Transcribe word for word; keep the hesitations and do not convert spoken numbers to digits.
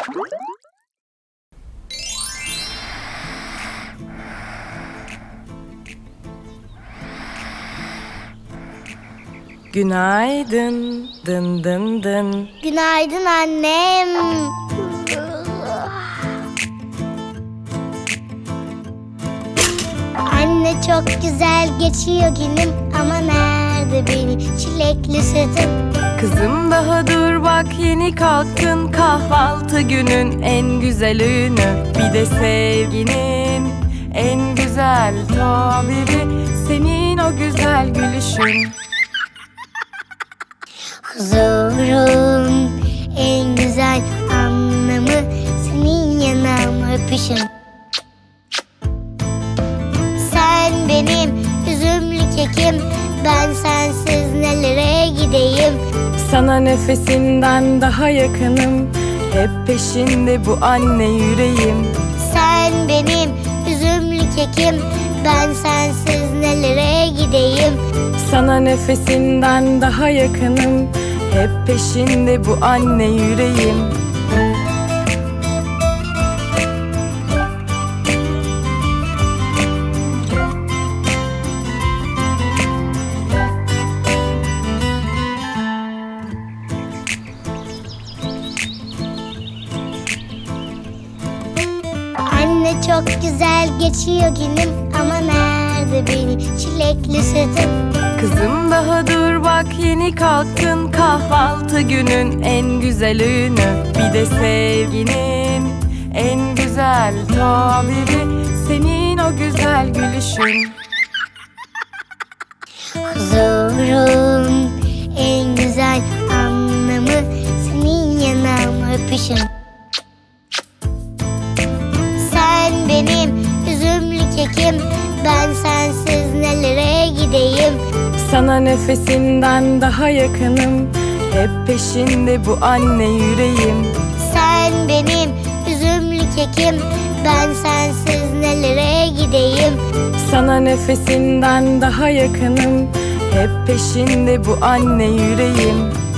Günaydın, dın dın dın. Günaydın annem. Anne, çok güzel geçiyor günüm ama nerede benim çilekli sütüm? Kızım daha dur bak, yeni kalktın, kahvaltı günün en güzel öğünü. Bir de sevginin en güzel tabiri senin o güzel gülüşün. Huzurun en güzel anlamı senin yanağımı öpüşün. Sen benim üzümlü kekim, ben sensiz nelere gideyim? Sana nefesinden daha yakınım, hep peşinde bu anne yüreğim. Sen benim üzümlü kekim, ben sensiz nelere gideyim? Sana nefesinden daha yakınım, hep peşinde bu anne yüreğim. Anne, çok güzel geçiyor günüm ama nerede benim çilekli sütüm? Kızım daha dur bak, yeni kalktın, kahvaltı günün en güzel öğünü. Bir de sevginin en güzel tabiri senin o güzel gülüşün. Huzurun en güzel anlamı senin yanağımı öpüşün. Sen benim üzümlü kekim, ben sensiz nelere gideyim? Sana nefesinden daha yakınım, hep peşinde bu anne yüreğim. Sen benim üzümlü kekim, ben sensiz nelere gideyim? Sana nefesinden daha yakınım, hep peşinde bu anne yüreğim.